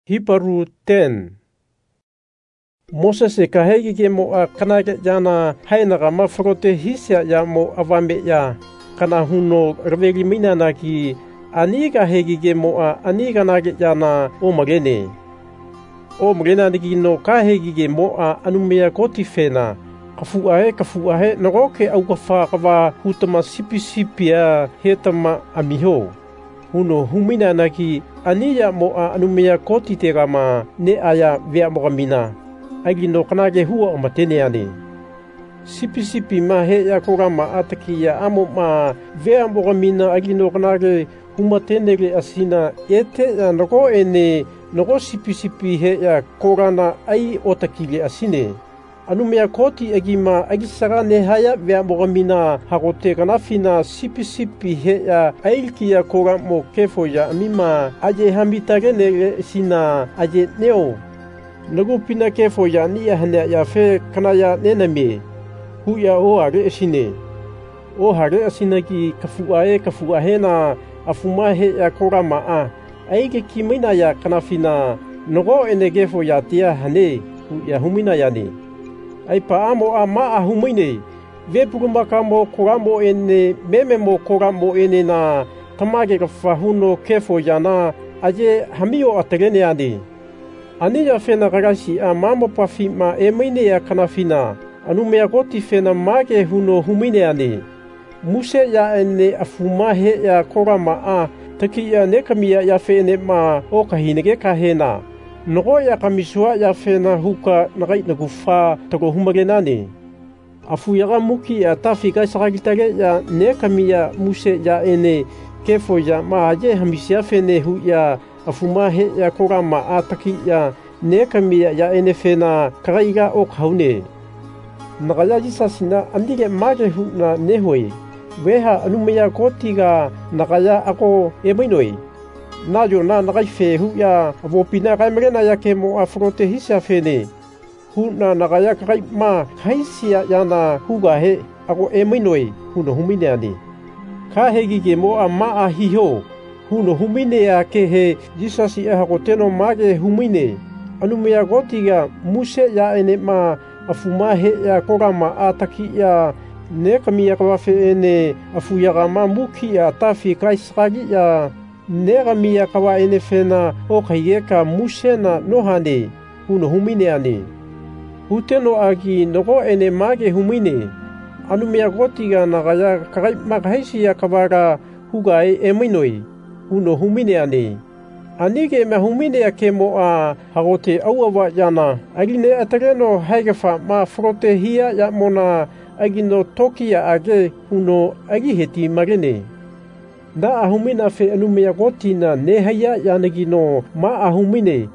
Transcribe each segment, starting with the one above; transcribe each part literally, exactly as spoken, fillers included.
Hebrew ten. Moses e kahegi ke mo a kanake jana hainaga mafrote hisia ya mo avame ya kana huno reveli mina naki aniga hegi ke mo a aniga nage jana o magene. O magena niki no kahegi ke mo a anumea koti fena kafu ahe kafu ahe nagoke au kafa kawa hutama sipi sipia hetama amiho. Huno humina naki ania mo a anumea koti te rama ne aya vea moramina. Agi no kanage hua o matene ane. Sipi sipi ma he ya korama ataki ya amo ma vea moramina agi no kanage humatene le asina ete ya noko ene noko sipi sipi he ya korana ai otaki le asine. Anumea koti agi ma agi sarane haya vea moramina harote kanafina sipi sipi he ya ailki ya koramo kefo ya amima aje hambitagene le sina aje neo. Nagu pina kefo ya ni ya hane ya fe kana ya nename. Hu ya o are esine. O hare asina ki kafuae kafuahe na afuma he ya korama a. Aige ki mina ya kanafina nogo ene kefo ya tia hane hu ya humina ya ni. Ai pa amo a ma a humine. Ve purumaka mo koramo ene meme mo koramo ene na tamage ka fahuno kefo ya na aje hamio ategene ya ni. Ani ya fena ragasi a mamo pafima e maine ya kanafina. Anu mea goti fena mage huno humine ane. Muse ya ene afuma he ya korama a. Taki ya nekamia ya fene ma o kahinege kahena. Nogo ya kamisua ya fena huka nagai nagufa tako humagenane. Afu ya muki ya tafika saragitage ya nekamia muse ya ene kefo ya maaje hamisia fene hu ya afuma he ya korama ataki ya nekamia ya ene fena karaiga o kaune. Nagaya jisasina andige mage hu na nehoi. Weha anumea kotiga nagaya ako emainoi. Najo na nagai fe hu ya avopina kai magena ya kemo afrote hisia fene. Hu na nagaya kai ma haisia ya na huga he ako emainoi hu no humine ani. Ka hegi ke mo a ma a hiho. Huno humine ya ke he jisasi e hakoteno mage humine. Anumea gotiga muse ya ene ma afuma he ya korama ataki ya nekami ya kawafe ene afu ya gama muki ya tafi kaisragi ya negami ya kawa ene fena o kayeka muse na nohane. Huno humine ane. Huteno agi nogo ene mage humine. Anumea gotiga nagaya kagai maghaisi ya kawara hugai emainoi. Huno humine ane. Anige me humine ya kemo a harote awawa yana. Agine atareno haigafa ma frote hia ya mona agino toki ya age huno agi heti magene. Da ahumina fe anumea gotina nehaya yanagino ma ahumine.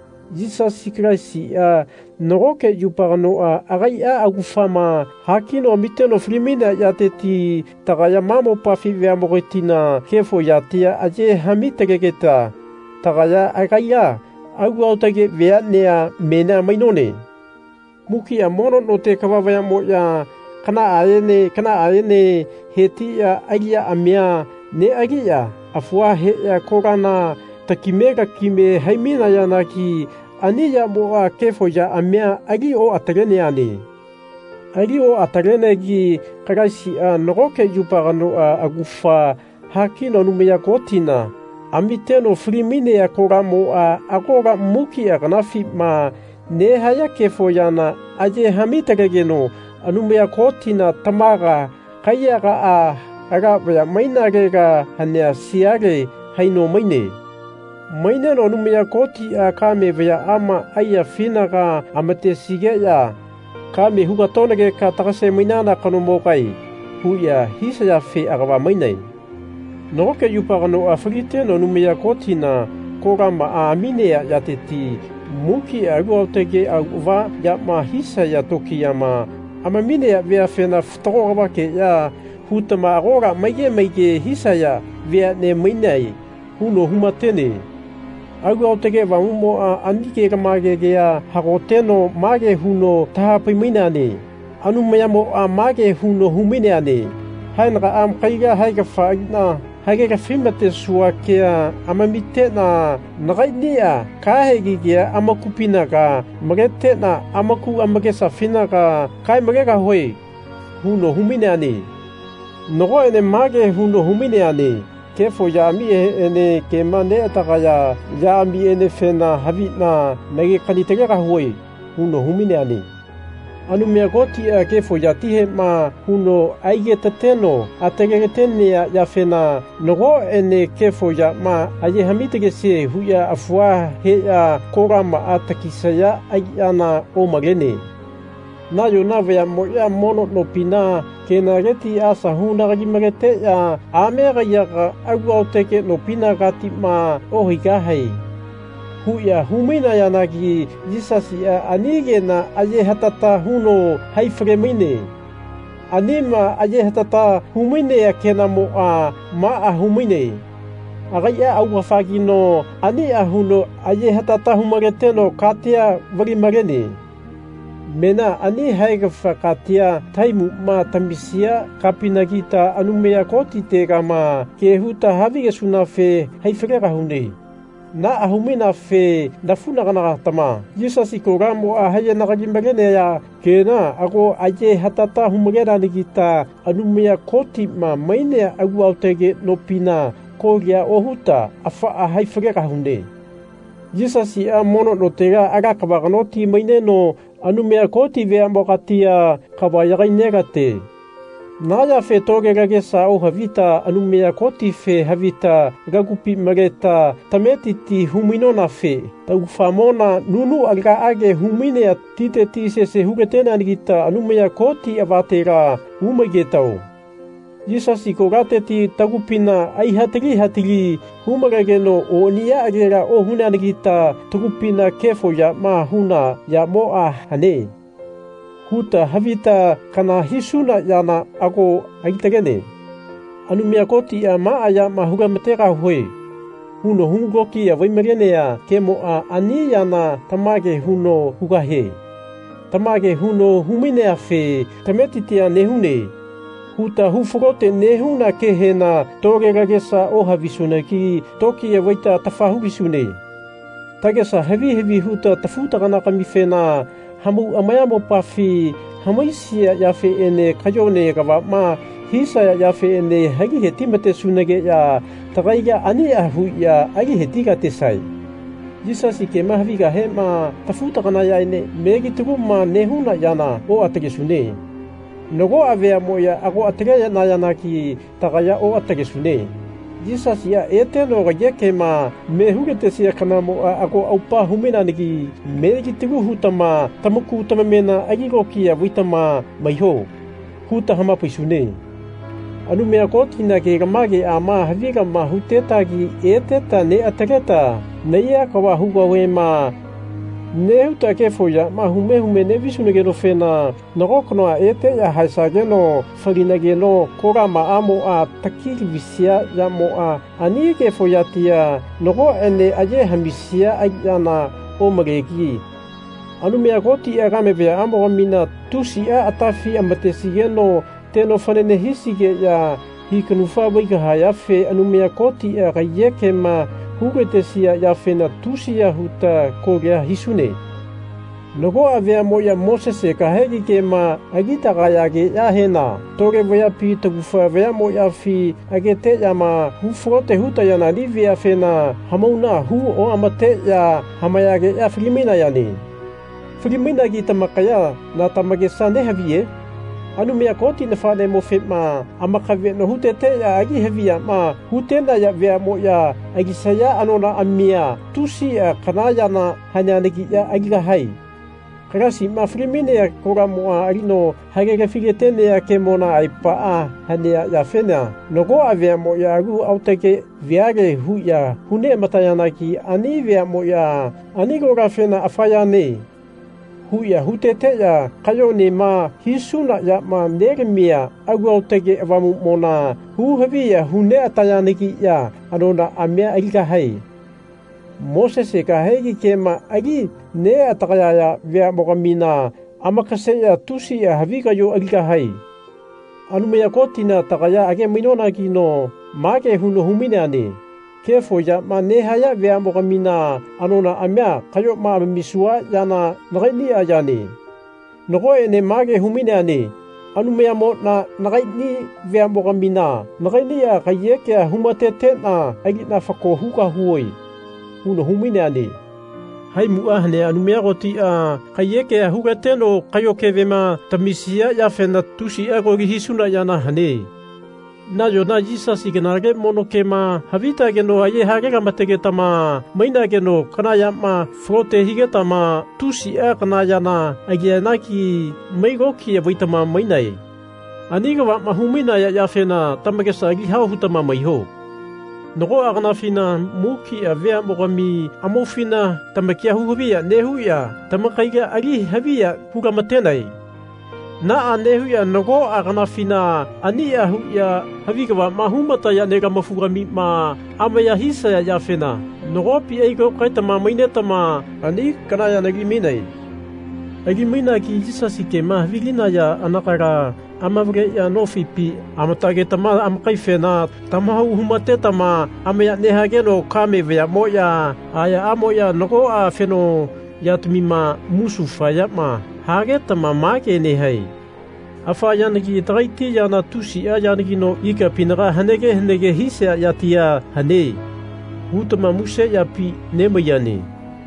Jesus Christ a noroke yuparano a agai a agufama hakino miteno frimina yateti tagaya mamo pafi veamoretina kefo yatia aje hamitegeta tagaya agaya agu autage veanea mena mainone. Muki a mono no te kawawaya mo ya kana aene kana aene heti ya agia amia ne agia afua he ya korana takimega kime haimina ya naki ani ya mo a kefo ya amia agi o atagene ane. Agi o atagene gi kagaisi a noroke yuparano a agufa hakino numea gotina. Amiteno frimine ya koramo a agora muki ya kanafi ma ne haya kefo yana aje hamitagegeno anumea gotina tamaga kayaga a aga ya mainagega hanea siage haino maine. Maine no numea koti a kame vea ama aya finaga amate sige ya. Kame huga tonege ka takase mainana kanomokai. Huya hisa ya fe agawa maine. Noroke yuparano afrite no numea koti na korama a amine ya yateti. Muki a guautege a uva ya ma hisa ya toki ya ma. Ama mine ya vea fena futaroga ke ya. Hutama agora maige maige hisa ya vea ne mainai. Huno humatene. Agu autege wa umo a anike ka mage gea hakoteno mage huno tahapai mainane. Anu mayamo a mage huno humine ane. Hainaka am kaiga haiga faagna hage ka fimate sua kea amamite na nakainia kahegi kia amakupina ka magete na amaku amake safina ka kai mageka hoi huno humine ani nogo ene mage huno humine ani kefo ya mi ene ke mane atakaya ya mi ene fena habina mege kanitega hoi huno humine ani anu mea goti a kefo ya tihe ma huno aige tateno atege tene ya fena nogo ene kefo ya ma aye hamitege se huya afua he ya korama atakisaya ayana o magene na yo na vea mo ya mono no pina ke na geti asa huna gi magete ya amega ya agua teke no pina gati ma o higahai huya humina ya nagi jisasi anige na aye hatata huno hai fremine anima aye hatata humine ya kena mo a ma a humine agaya agua fagino ani a huno aye hatata humagete no katia vari magene mena ani haiga fakatia taimu ma tambisia kapinagita anumea koti tega ma ke huta haviga sunafe haifrega hunde na ahumina fe dafuna kana tama yisasi koramo a haya nakagimagene ya kena ako aye hatata humagera nikita anumea koti ma maine agu autege no pina koria ohuta afa a haifrega hunde yisasi a mono no tega aga kabaganoti maine no anu mea koti vea mokatia kawayagai negate. Naya fe toge gage sa o havita anu mea koti fe havita gagupi mageta tametiti huminona fe. Tau famona nunu aga age humine a tite tise se hugetena nigita anu mea koti avatera umagetao. Yisasi kogate ti tagupina ai hatiri hatiri humagageno o nia agera o huna nigita tagupina kefo ya ma huna ya moa hane. Huta havita kana hisuna yana ako agitagene. Anu mea koti a maa ya ma huga matera hoi. Huno hungoki ya vaimagene ya ke moa ani yana tamage huno huga he. Tamage huno humine a fe tametitia nehune. Huta hufurote nehuna ke hena toge gagesa o havisune ki toki e waita tafahugisune. Tagesa hevi hevi huta tafuta kana kamifena hamu amayamo pafi hamaisia ya fe ene kayone gawa ma hisa ya fe ene hagi he timate sunage ya tagaiga ani ahu ya agi he tiga tesai. Jisasi ke mahaviga he ma tafuta kana ya ene megi tugu ma nehuna yana o atagesune. Nogo avea moya ako atega na yana ki tagaya o atagesune. Jisasi ya ete no gayeke ma mehugete sia kana mo ako aupa humina niki megi tigu hutama tamuku tamamena agigo kia witama maiho huta hama pisune. Anu mea kotina ke gamage ama haviga ma huteta gi ete ta ne atageta neia kawa huwa we ma Nehuta ke foya ma hume hume ne visune geno fena nogokono a ete ya haisa geno farina geno kora ma amo a takiri visia ya mo a ani ke foya tia nogo ene aye hamisia ayana o magegi anu mea goti a game vea amo mina tusi a atafi amatesi geno teno fanene hisige ya hikanufa waiga hayafe anu mea goti a gayeke ma hugetesia ya fena tusia huta korea hisune. Nogo avea moya Moses ka hegi ke ma agita gaya ge ya hena. Toge vea pi tagufa vea moya fi agete ya ma hufrote huta ya na livia fena hamauna hu o amate ya hamaya ge ya filimina yani. Filimina gita makaya na tamagesa ne havie. Anu mea koti na fane mo fema amakave no hutete ya agi hevia ma hutena ya vea mo ya agi saya anona amia tusi ya kanaya na hanya negi ya agi hai. Karasi ma frimine ya kora mo a arino hagega figetene ya kemona aipa a hanya ya fena. Nogo a vea mo ya agu auteke viage hu ya hune matayana ki ani vea mo ya ani gora fena afaya ne. Huya hutete ya kayone ma hisuna ya ma neremia agu tege avamu mona hu havi ya hune atayaniki ya anona amia ilka hai Moses ka hegi kema agi ne atakaya ya vea mogamina amakase ya tusi ya haviga yo ilka hai anu meya kotina takaya age minona kino Make huno humine ane. Kefo ya ma nehaya vea mokamina anona amya kayo ma misua yana nakaini ayane. Noko ene make humine ane. Anu mea mo na nakaini vea mokamina nakaini ya kayeke humatete na agina fako huka huoi. Huno humine ane. Hai muahne anu mea roti a kayeke hukate no kayo kevema tamisia ya fena tusi ego hisuna yana hane. Na yo na Jesus igenage mono kema havita geno aye hage gamatege tama maina geno kana ya ma frote hige tama tusi a kana yana agena ki meigo ki vitama mainai. Aniga wa mahumina ya ya fena tamage sagi hau hutama maiho. Noko agana fina muki a vea mogami amofina tamakia huhubia nehuya tamakaiga agi habia hugamatenai. Na anehu ya nogo agana fina ani ya hu ya havigawa mahumata ya nega mafugami ma amaya hisa ya ya fena nogo pi ego kaita ma maineta ma ani kana ya nagi minai agi mina ki Jesus ke ma vigina ya anakara amavre ya nofipi amatage tama amkai fena tama humate tama amaya nehage no kame vea moya aya amoya nogo a feno ya tumima musufa ya ma hage tama make ne hai afa yanagi traiti yana tusi a yanagi no ika pinara hanege hanege hisa ya tia hane hutama muse ya pi nema yani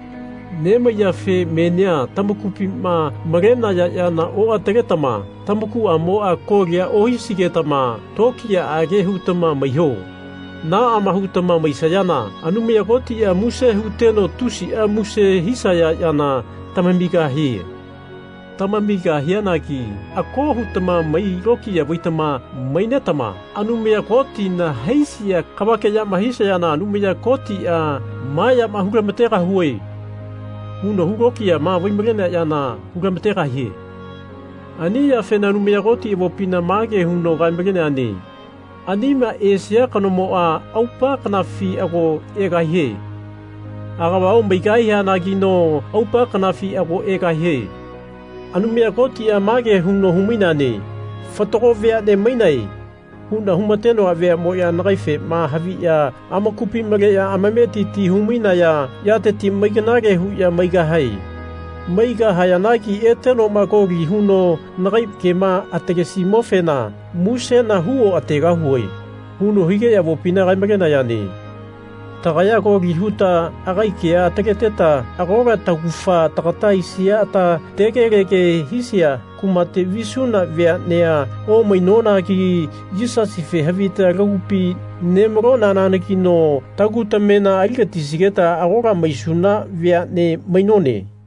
nema ya fe menia tamakupi ma marena ya yana o ategetama tamaku amo a kogia o hisigetama tokia age hutama maiho na ama hutama maisayana anumia goti ya muse huteno tusi a muse hisa ya yana tamamiga hi tamamiga hianaki ako hutama mai roki ya vitama mainetama anumia goti na heisia kabake ya mahisa yana anumia goti a maya mahuga matera huoi huno hugoki ya ma vimrena yana huga matera hi ani ya fena anumia goti evopina mage huno gaimrena ani anima esia kanomo a aupa kana fi ago ega he agawa o meigai hana gino aupa kana fi ago ega he anumia goti a mage huno humina ne fatoko vea de mainai huna humateno a vea mo ya nagaife ma havi ya amakupi mage ya amameti ti humina ya ya te ti maiganage hu ya maiga hai maiga hayanaki eteno magogi huno nagai kema ategesi mofena musena huo atega huoi huno hige ya vopina gaimagena yani tagaya gogi huta agai kia ategeteta agoga tagufa tagata isia ata tegerege hisia kumate visuna vea nea o mainona ki jisasife havita ragupi nemrona nanaki no tagutamena algatisigeta agoga maisuna vea ne mainone